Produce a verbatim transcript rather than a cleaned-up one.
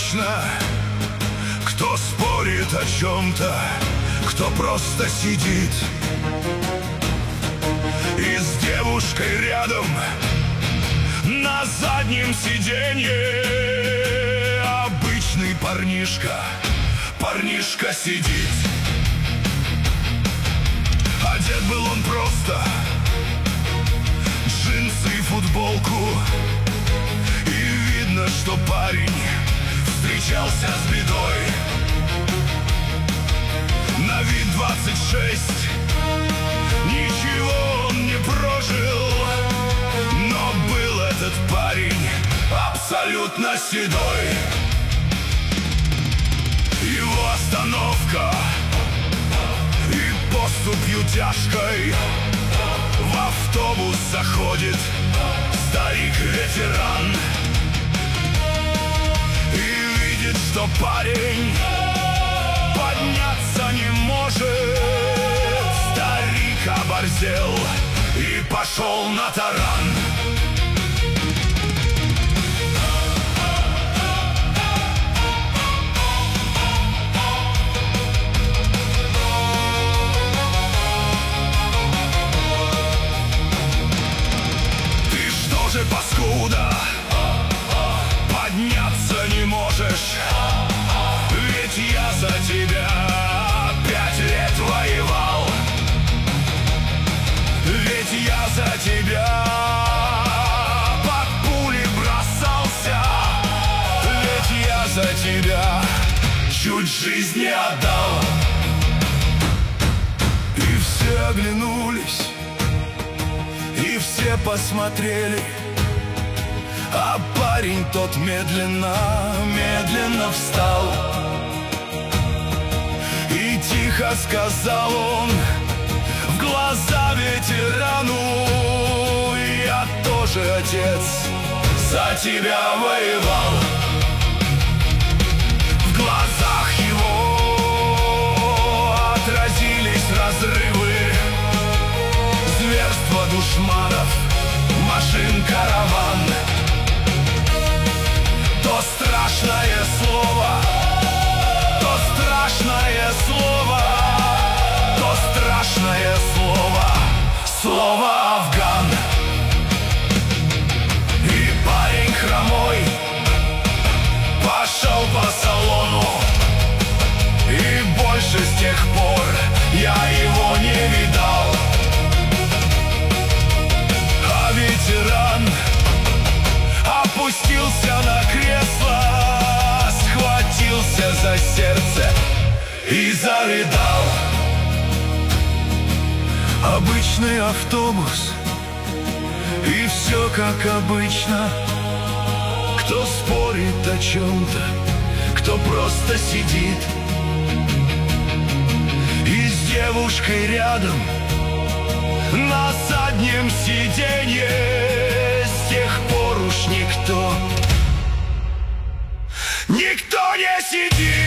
обычно, кто спорит о чем-то, кто просто сидит и с девушкой рядом на заднем сиденье. Обычный парнишка, парнишка сидит. Одет был он просто, джинсы и футболку, и видно, что парень встречался с бедой. На вид двадцать шесть, ничего он не прожил, но был этот парень абсолютно седой. Его остановка и поступью тяжкой в автобус заходит старик-ветеран и видит, что парень подняться не может. Старик оборзел и пошел на таран. Ты что же, паскуда, подняться не можешь? Ведь я за тебя пять лет воевал. Ведь я за тебя под пули бросался. Ведь я за тебя чуть жизнь не отдал. И все оглянулись, и все посмотрели, а парень тот медленно, медленно встал. И тихо сказал он в глаза ветерану: я тоже, отец, за тебя воевал. В глазах его отразились разрывы, зверства душманов, машин караван. То страшное слово, то страшное слово, то страшное слово, слово Афган. И парень хромой пошел по салону, и больше с тех пор я его не видал. А ветеран опустился на кресло, схватился за сердце и зарыдал. Обычный автобус, и все как обычно. Кто спорит о чем-то, кто просто сидит и с девушкой рядом на заднем сиденье. С тех пор уж никто, никто не сидит.